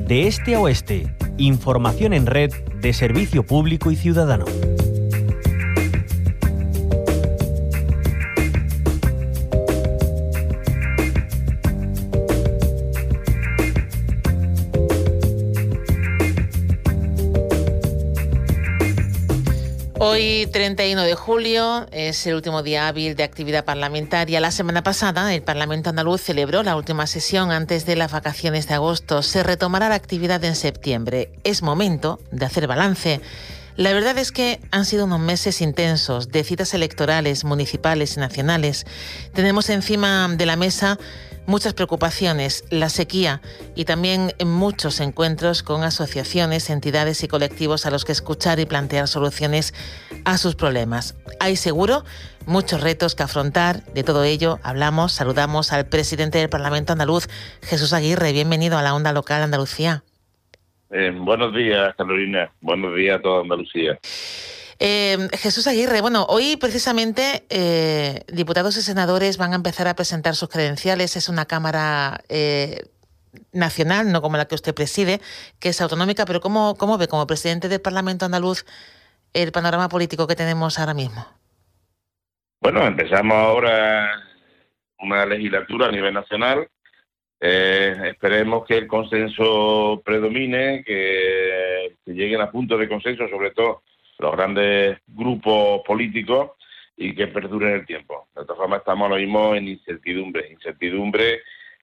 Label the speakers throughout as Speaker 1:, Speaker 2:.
Speaker 1: De este a oeste, información en red de servicio público y ciudadano.
Speaker 2: Hoy, 31 de julio, es el último día hábil de actividad parlamentaria. La semana pasada, el Parlamento andaluz celebró la última sesión antes de las vacaciones de agosto. Se retomará la actividad en septiembre. Es momento de hacer balance. La verdad es que han sido unos meses intensos de citas electorales, municipales y nacionales. Tenemos encima de la mesa muchas preocupaciones, la sequía y también muchos encuentros con asociaciones, entidades y colectivos a los que escuchar y plantear soluciones a sus problemas. Hay seguro muchos retos que afrontar. De todo ello hablamos, saludamos al presidente del Parlamento andaluz, Jesús Aguirre. Bienvenido a la Onda Local Andalucía.
Speaker 3: Buenos días, Carolina. Buenos días a toda Andalucía.
Speaker 2: Jesús Aguirre, bueno, hoy precisamente diputados y senadores van a empezar a presentar sus credenciales. Es una Cámara nacional, no como la que usted preside, que es autonómica, pero ¿cómo ve como presidente del Parlamento andaluz el panorama político que tenemos ahora mismo?
Speaker 3: Bueno, empezamos ahora una legislatura a nivel nacional. Esperemos que el consenso predomine, que lleguen a puntos de consenso, sobre todo los grandes grupos políticos, y que perduren el tiempo. De todas formas, estamos ahora mismo en incertidumbre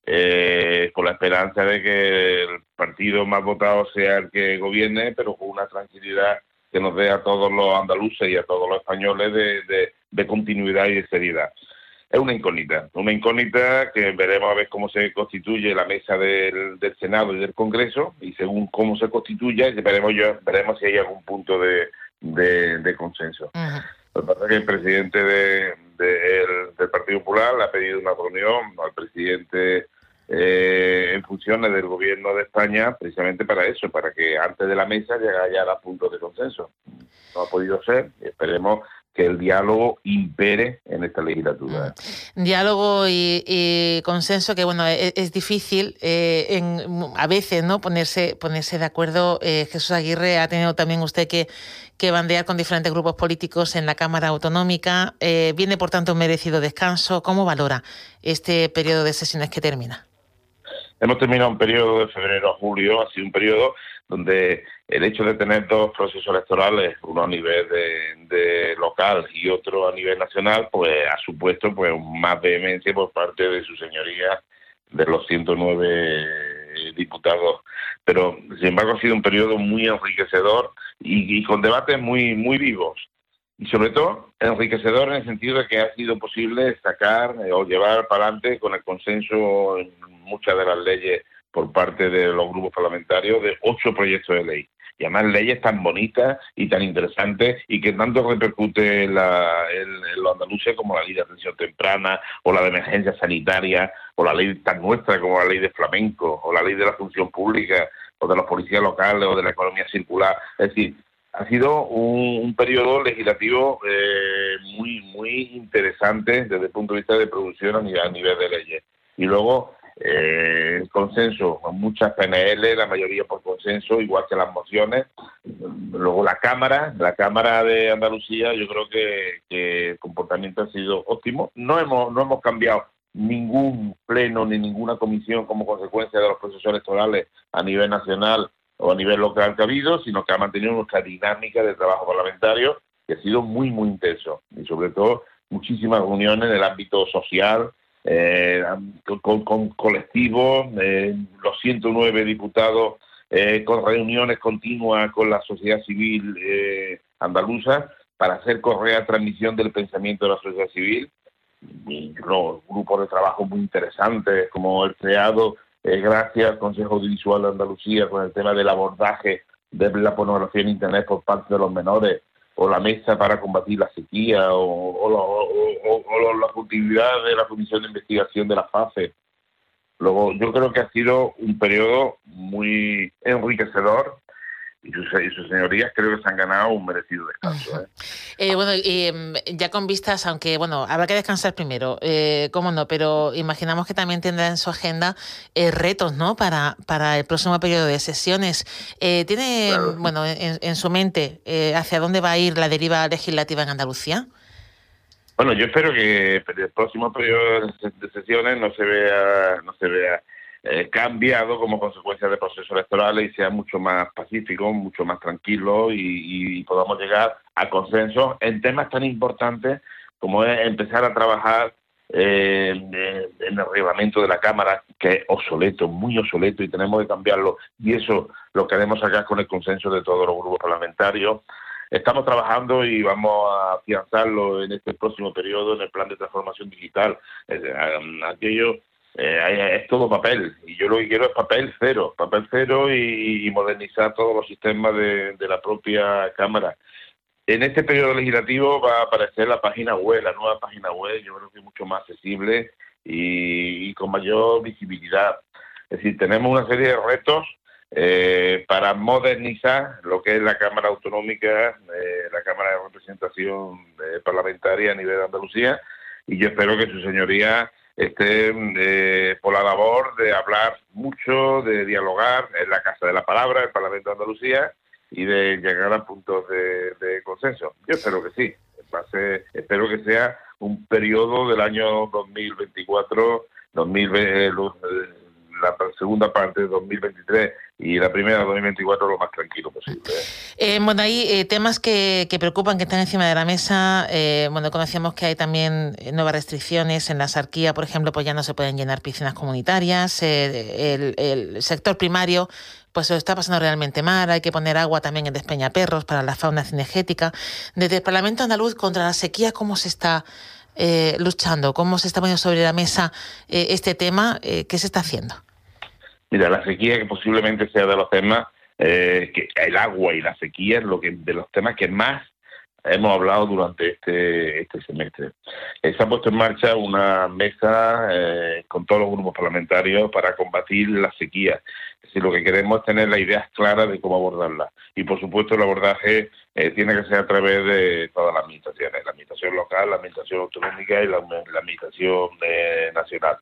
Speaker 3: con la esperanza de que el partido más votado sea el que gobierne, pero con una tranquilidad que nos dé a todos los andaluces y a todos los españoles de continuidad y de seriedad. Es una incógnita que veremos a ver cómo se constituye la mesa del Senado y del Congreso, y según cómo se constituya, veremos si hay algún punto de consenso. Uh-huh. Lo que pasa es que el presidente del Partido Popular le ha pedido una reunión al presidente en funciones del Gobierno de España, precisamente para eso, para que antes de la mesa llegara a puntos de consenso. No ha podido ser, y esperemos que el diálogo impere en esta legislatura.
Speaker 2: Diálogo y consenso, que bueno, es difícil a veces, ¿no? ponerse de acuerdo. Jesús Aguirre, ha tenido también usted que bandear con diferentes grupos políticos en la Cámara Autonómica. Viene, por tanto, un merecido descanso. ¿Cómo valora este periodo de sesiones que termina?
Speaker 3: Hemos terminado un periodo de febrero a julio. Ha sido un periodo donde el hecho de tener dos procesos electorales, uno a nivel de local y otro a nivel nacional, pues ha supuesto pues más vehemencia por parte de su señoría, de los 109 diputados. Pero, sin embargo, ha sido un periodo muy enriquecedor y con debates muy, muy vivos. Y sobre todo enriquecedor en el sentido de que ha sido posible sacar o llevar para adelante con el consenso en muchas de las leyes por parte de los grupos parlamentarios de 8 proyectos de ley. Y además leyes tan bonitas y tan interesantes y que tanto repercute en los andaluces como la ley de atención temprana o la de emergencia sanitaria o la ley tan nuestra como la ley de flamenco o la ley de la función pública o de los policías locales o de la economía circular. Es decir, ha sido un periodo legislativo muy, muy interesante desde el punto de vista de producción a nivel de leyes. Y luego el consenso, con muchas PNL, la mayoría por consenso, igual que las mociones. Luego la Cámara de Andalucía, yo creo que el comportamiento ha sido óptimo. No hemos cambiado ningún pleno ni ninguna comisión como consecuencia de los procesos electorales a nivel nacional o a nivel local que ha habido, sino que ha mantenido nuestra dinámica de trabajo parlamentario, que ha sido muy, muy intenso. Y sobre todo, muchísimas reuniones en el ámbito social, con colectivos, los 109 diputados, con reuniones continuas con la sociedad civil andaluza, para hacer correa transmisión del pensamiento de la sociedad civil. Y los grupos de trabajo muy interesantes, como el creado gracias al Consejo Audiovisual de Andalucía con el tema del abordaje de la pornografía en Internet por parte de los menores, o la mesa para combatir la sequía, o la continuidad de la Comisión de Investigación de la FAFE. Luego, yo creo que ha sido un periodo muy enriquecedor y sus señorías creo que se han ganado un merecido descanso.
Speaker 2: Ya con vistas, aunque habrá que descansar primero, cómo no, pero imaginamos que también tendrá en su agenda retos, ¿no?, para el próximo periodo de sesiones. ¿Tiene, claro, en su mente hacia dónde va a ir la deriva legislativa en Andalucía?
Speaker 3: Bueno, yo espero que el próximo periodo de sesiones no se vea cambiado como consecuencia de procesos electorales y sea mucho más pacífico, mucho más tranquilo y podamos llegar a consensos en temas tan importantes como es empezar a trabajar en el reglamento de la Cámara, que es obsoleto, muy obsoleto, y tenemos que cambiarlo, y eso lo queremos sacar con el consenso de todos los grupos parlamentarios. Estamos trabajando y vamos a afianzarlo en este próximo periodo en el plan de transformación digital. Aquello es todo papel, y yo lo que quiero es papel cero y modernizar todos los sistemas de la propia Cámara. En este periodo legislativo va a aparecer la página web, la nueva página web, yo creo que es mucho más accesible y con mayor visibilidad. Es decir, tenemos una serie de retos para modernizar lo que es la Cámara Autonómica, la Cámara de Representación Parlamentaria a nivel de Andalucía, y yo espero que su señoría esté por la labor de hablar mucho, de dialogar en la Casa de la Palabra, el Parlamento de Andalucía, y de llegar a puntos de consenso. Yo espero que sí. Espero que sea un periodo del año 2024, la segunda parte de 2023 y la primera de 2024 lo más tranquilo posible.
Speaker 2: Hay temas que preocupan, que están encima de la mesa. Conocíamos que hay también nuevas restricciones en la Sarquía, por ejemplo, pues ya no se pueden llenar piscinas comunitarias. El sector primario pues se lo está pasando realmente mal. Hay que poner agua también en Despeñaperros para la fauna cinegética. Desde el Parlamento andaluz contra la sequía, ¿cómo se está luchando? ¿Cómo se está poniendo sobre la mesa este tema? ¿Qué se está haciendo?
Speaker 3: Mira, la sequía, que posiblemente sea de los temas, que el agua y la sequía es de los temas que más hemos hablado durante este semestre. Se ha puesto en marcha una mesa con todos los grupos parlamentarios para combatir la sequía. Es decir, lo que queremos es tener las ideas claras de cómo abordarla. Y, por supuesto, el abordaje tiene que ser a través de todas las administraciones, la administración local, la administración autonómica y la administración nacional.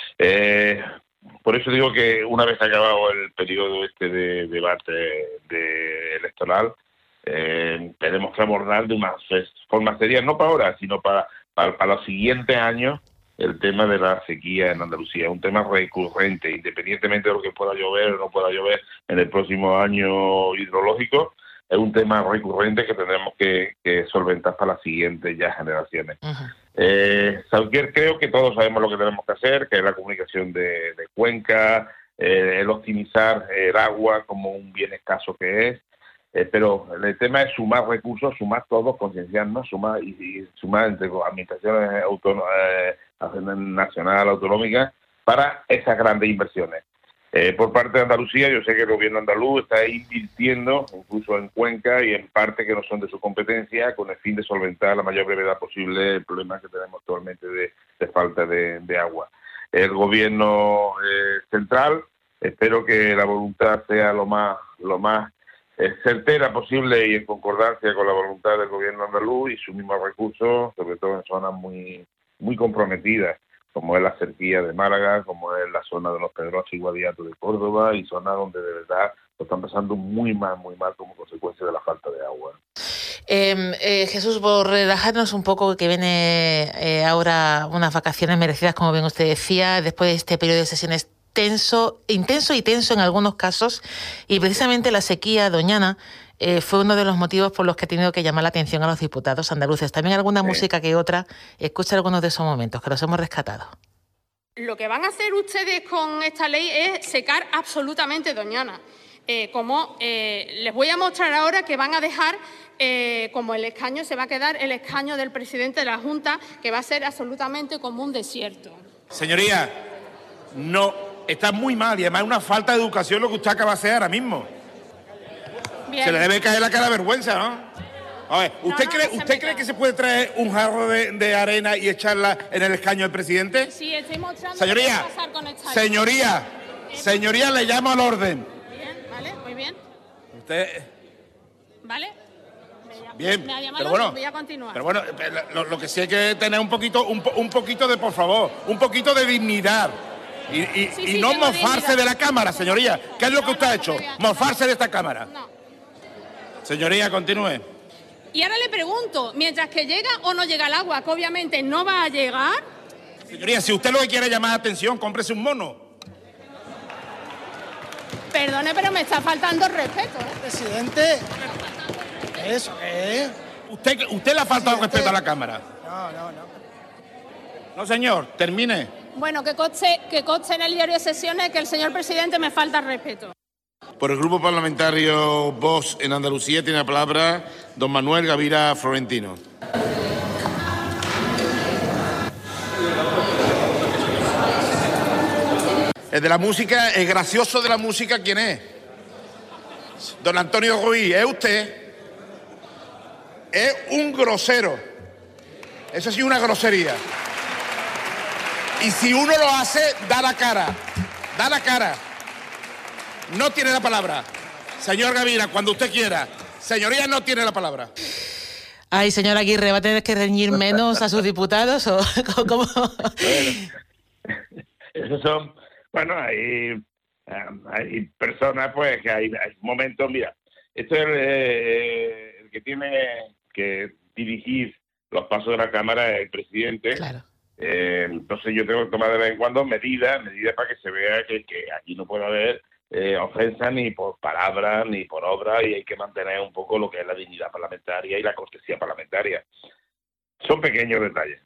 Speaker 3: Por eso digo que una vez acabado el periodo de debate electoral, tenemos que abordar de una forma seria, no para ahora, sino para los siguientes años, el tema de la sequía en Andalucía. Es un tema recurrente, independientemente de lo que pueda llover o no pueda llover en el próximo año hidrológico. Es un tema recurrente que tendremos que solventar para las siguientes ya generaciones. Creo que todos sabemos lo que tenemos que hacer, que es la comunicación de cuenca, el optimizar el agua como un bien escaso que es, pero el tema es sumar recursos, sumar todos, concienciarnos, sumar entre administraciones nacional, autonómicas, para esas grandes inversiones. Por parte de Andalucía, yo sé que el gobierno andaluz está invirtiendo incluso en cuenca y en partes que no son de su competencia, con el fin de solventar a la mayor brevedad posible el problema que tenemos actualmente de falta de agua. El gobierno central, espero que la voluntad sea lo más certera posible y en concordancia con la voluntad del gobierno andaluz y sus mismos recursos, sobre todo en zonas muy, muy comprometidas, como es la Cerquía de Málaga, como es la zona de los Pedroches y Guadiato de Córdoba, y zonas donde de verdad lo están pasando muy mal como consecuencia de la falta de agua.
Speaker 2: Jesús, por relajarnos un poco, que viene ahora unas vacaciones merecidas, como bien usted decía, después de este periodo de sesiones intenso y tenso en algunos casos, y precisamente la sequía doñana fue uno de los motivos por los que ha tenido que llamar la atención a los diputados andaluces. También alguna música que otra. Escucha algunos de esos momentos que los hemos rescatado.
Speaker 4: Lo que van a hacer ustedes con esta ley es secar absolutamente Doñana. Les voy a mostrar ahora que van a dejar como el escaño, se va a quedar el escaño del presidente de la Junta, que va a ser absolutamente como un desierto.
Speaker 5: Señoría, no, está muy mal y además es una falta de educación lo que usted acaba de hacer ahora mismo. Bien. Se le debe caer la cara de vergüenza, ¿no? A ver, ¿usted cree que se puede traer un jarro de arena y echarla en el escaño del presidente?
Speaker 4: Sí, estoy mostrando
Speaker 5: señoría,
Speaker 4: qué va a pasar con esta ley.
Speaker 5: Señoría, le llamo al orden.
Speaker 4: Bien, vale, muy bien.
Speaker 5: Usted...
Speaker 4: ¿Vale?
Speaker 5: Bien,
Speaker 4: me ha llamado,
Speaker 5: pero bueno,
Speaker 4: voy a continuar.
Speaker 5: Pero bueno, lo que sí hay que tener un poquito de, por favor, un poquito de dignidad. Y no mofarse de la cámara, señoría. ¿Qué es lo que usted ha hecho? Mofarse de esta cámara.
Speaker 4: No.
Speaker 5: Señoría, continúe.
Speaker 4: Y ahora le pregunto, mientras que llega o no llega el agua, que obviamente no va a llegar...
Speaker 5: Señoría, si usted lo que quiere es llamar la atención, cómprese un mono.
Speaker 4: Perdone, pero me está faltando respeto, ¿eh?
Speaker 6: Presidente, ¿eso qué es?
Speaker 5: Usted le ha faltado respeto a la cámara.
Speaker 6: No.
Speaker 5: No, señor, termine.
Speaker 4: Bueno, que conste en el diario de sesiones que el señor presidente me falta respeto.
Speaker 5: Por el Grupo Parlamentario Vox en Andalucía tiene la palabra don Manuel Gavira Florentino. El de la música, el gracioso de la música, ¿quién es? Don Antonio Ruiz, ¿es usted? Es un grosero. Eso sí, una grosería. Y si uno lo hace, da la cara. Da la cara. No tiene la palabra. Señor Gavira, cuando usted quiera. Señoría, no tiene la palabra.
Speaker 2: Ay, señor Aguirre, ¿va a tener que reñir menos a sus diputados o cómo?
Speaker 3: Bueno, esos son... Bueno, hay personas, pues, que hay momentos... Mira, esto es el que tiene que dirigir los pasos de la Cámara, el presidente.
Speaker 2: Claro.
Speaker 3: Entonces yo tengo que tomar de vez en cuando medidas para que se vea que aquí no puede haber ofensa ni por palabras ni por obras, y hay que mantener un poco lo que es la dignidad parlamentaria y la cortesía parlamentaria. Son pequeños detalles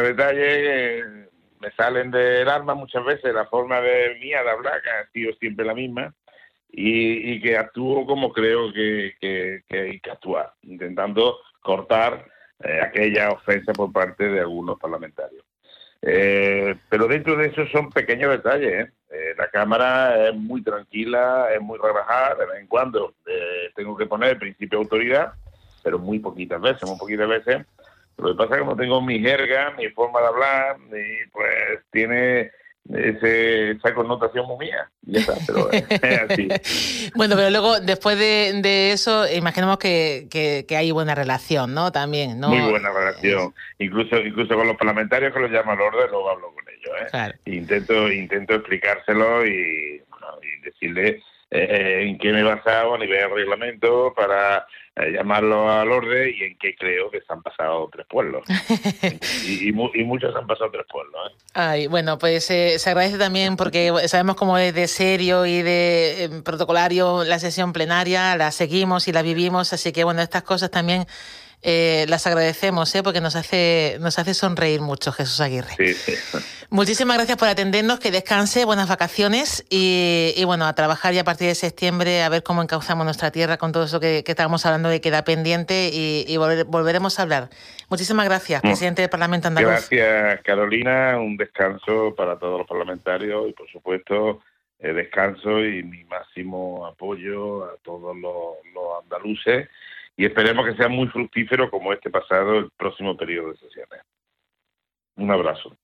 Speaker 3: me salen del alma muchas veces, la forma mía de hablar, que ha sido siempre la misma, y que actúo como creo que hay que actuar, intentando cortar aquella ofensa por parte de algunos parlamentarios. Pero dentro de eso son pequeños detalles. La Cámara es muy tranquila, es muy relajada. De vez en cuando tengo que poner el principio de autoridad, pero muy poquitas veces. Lo que pasa es que no tengo mi jerga, mi forma de hablar, y pues tiene esa connotación muy mía. Ya está, pero es así.
Speaker 2: Bueno, pero luego, después de eso, imaginemos que hay buena relación, ¿no? También, ¿no?
Speaker 3: Muy buena relación. Incluso con los parlamentarios que los llamo al orden, luego hablo con ellos, ¿eh?
Speaker 2: Claro.
Speaker 3: Intento explicárselo y decirle en qué me he basado a nivel de reglamento para llamarlo al orden, y en qué creo que se han pasado 3 pueblos. y muchos han pasado 3 pueblos, ¿eh?
Speaker 2: Ay, bueno, pues se agradece también porque sabemos cómo es de serio y de protocolario la sesión plenaria, la seguimos y la vivimos, así que bueno, estas cosas también las agradecemos, porque nos hace sonreír mucho, Jesús Aguirre.
Speaker 3: Sí.
Speaker 2: Muchísimas gracias por atendernos, que descanse, buenas vacaciones y bueno, a trabajar ya a partir de septiembre, a ver cómo encauzamos nuestra tierra con todo eso que estábamos hablando de que queda pendiente, y volveremos a hablar. Muchísimas gracias, presidente del Parlamento Andaluz.
Speaker 3: Gracias, Carolina. Un descanso para todos los parlamentarios y, por supuesto, descanso y mi máximo apoyo a todos los andaluces, y esperemos que sea muy fructífero como este pasado el próximo periodo de sesiones. Un abrazo.